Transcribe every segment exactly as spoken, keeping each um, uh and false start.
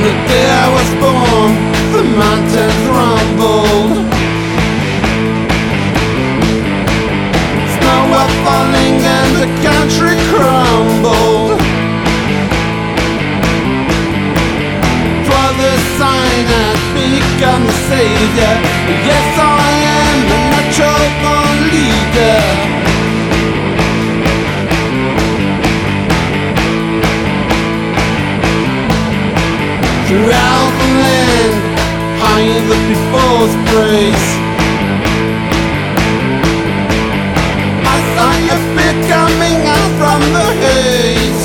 the day I was born, the mountains rumbled. Snow was falling and the country crumbled. The sign had become the savior. Yes, I am the natural born leader. Throughout the land, high in the people's praise, I saw your feet coming out from the haze.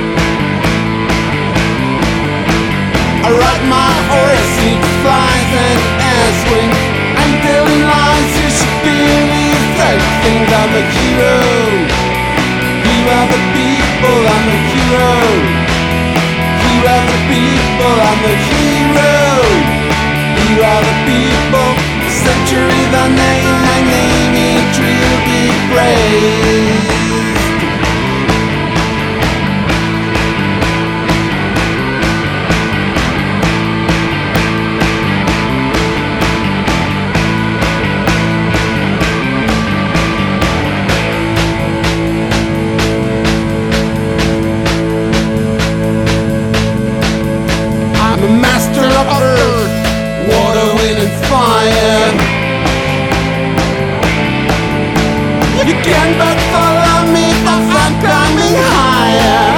I ride my horse, it flies and air swing. I'm telling lies, you should believe that. Think I'm a hero. You are the people, I'm a hero. You are the people, I'm a hero. You are the people, the century, the name, my name, it will be praised. Of earth, water, wind and fire. You can but follow me, cause I'm coming higher.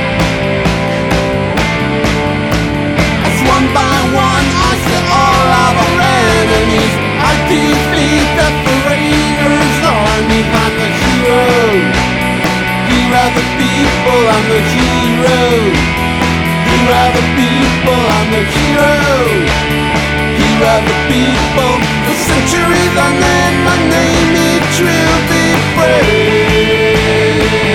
As one by one I see all of our enemies. I defeat the raiders' army. I'm the hero. You are the people, I'm the hero. You are the people, I'm the hero. You are the people, the century, the name, my name, it will be praised.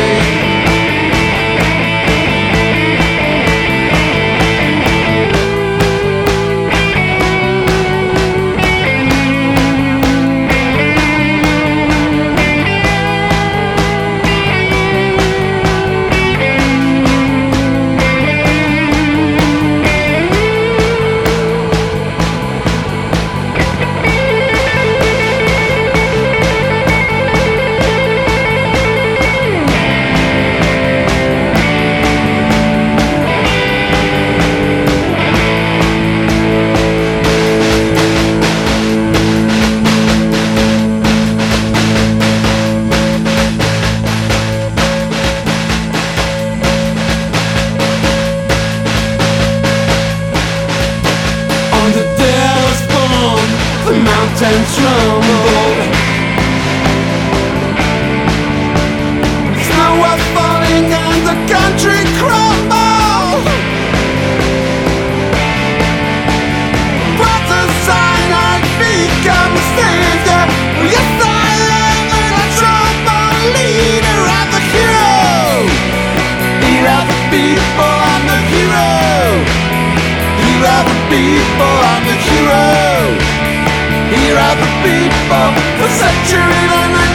The mountains trembled. Snow was falling and the country crumbled. What a sign, I'd become a savior. Yes, I am a trouble leader. I'm the hero. Here are the people, I'm the hero. Here are the people, I'm the hero. Here are the people, the century, the